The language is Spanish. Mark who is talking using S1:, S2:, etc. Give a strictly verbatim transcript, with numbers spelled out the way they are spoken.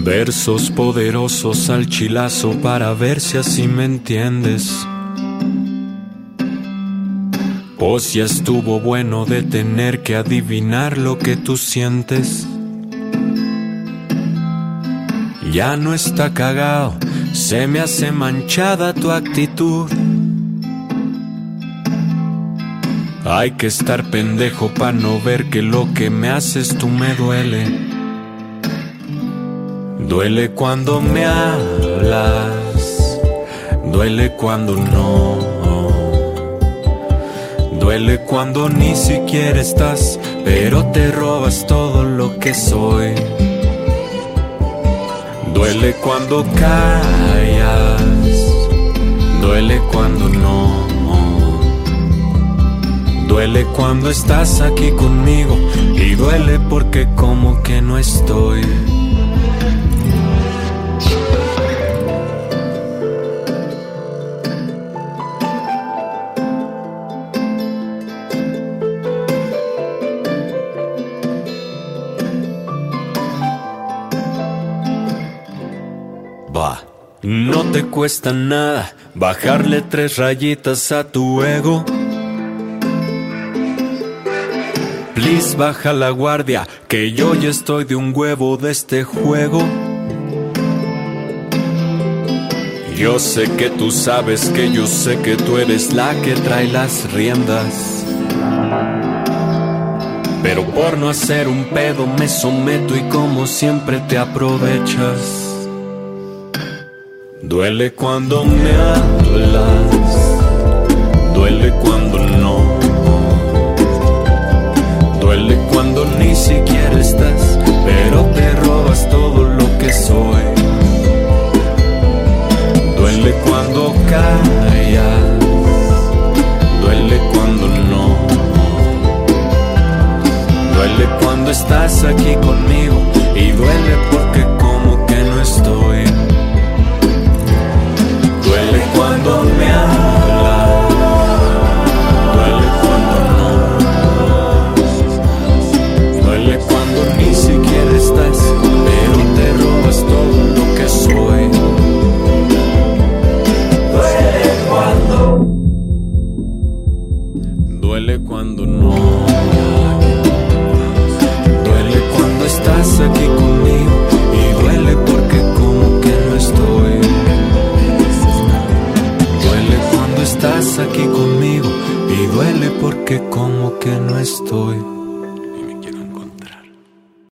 S1: Versos poderosos al chilazo para ver si así me entiendes. Pues ya estuvo bueno de tener que adivinar lo que tú sientes. Ya no está cagado, se me hace manchada tu actitud. Hay que estar pendejo pa' no ver que lo que me haces tú me duele. Duele cuando me hablas, duele cuando no, duele cuando ni siquiera estás, pero te robas todo lo que soy. Duele cuando callas, duele cuando no, duele cuando estás aquí conmigo y duele porque como que no estoy. Va, no te cuesta nada bajarle tres rayitas a tu ego. Please, baja la guardia, que yo ya estoy de un huevo de este juego. Yo sé que tú sabes que yo sé que tú eres la que trae las riendas. Pero por no hacer un pedo me someto y como siempre te aprovechas. Duele cuando me hablas, duele cuando no, duele cuando ni siquiera estás, pero te robas todo lo que soy. Duele cuando callas, duele cuando no, duele cuando estás aquí conmigo y duele porque como que no estoy. Duele cuando me hablas,